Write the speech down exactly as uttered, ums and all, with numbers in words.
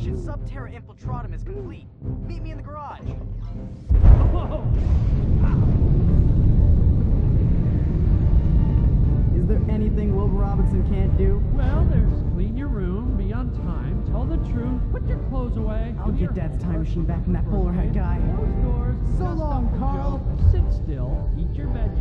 Operation Subterra Infiltratum is complete. Meet me in the garage. Whoa! Is there anything Wilbur Robinson can't do? Well, there's clean your room, be on time, tell the truth, put your clothes away. I'll get Dad's time machine back from that bowler hat guy. Close doors. So just long, up the Carl. joke, sit still, eat your veggies.